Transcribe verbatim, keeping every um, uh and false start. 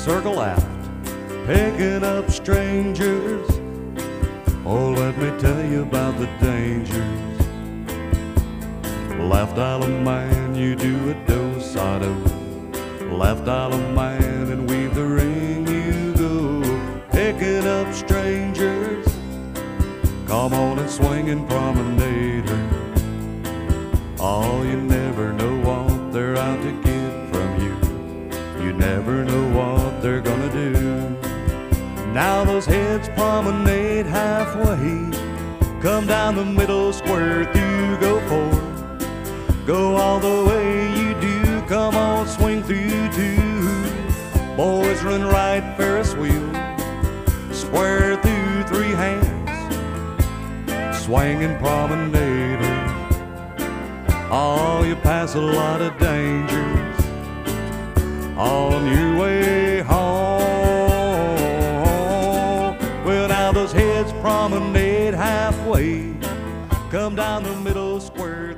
circle aft, picking up strangers. Oh, let me tell you about the dangers. Left Island man, you do a do-side-o. Left Island man, and weave the ring you go. Picking up strangers, come on and swing and promenade her. Oh, you never know what they're out to get from you. You never know what they're gonna do. Now those heads promenade halfway, come down the middle square through, go forward. Go all the way you do, come on, swing through two. Boys run right Ferris wheel, square through three hands, swinging promenader. Oh, you pass a lot of dangers on your way home. Well, now those heads promenade halfway, come down the middle square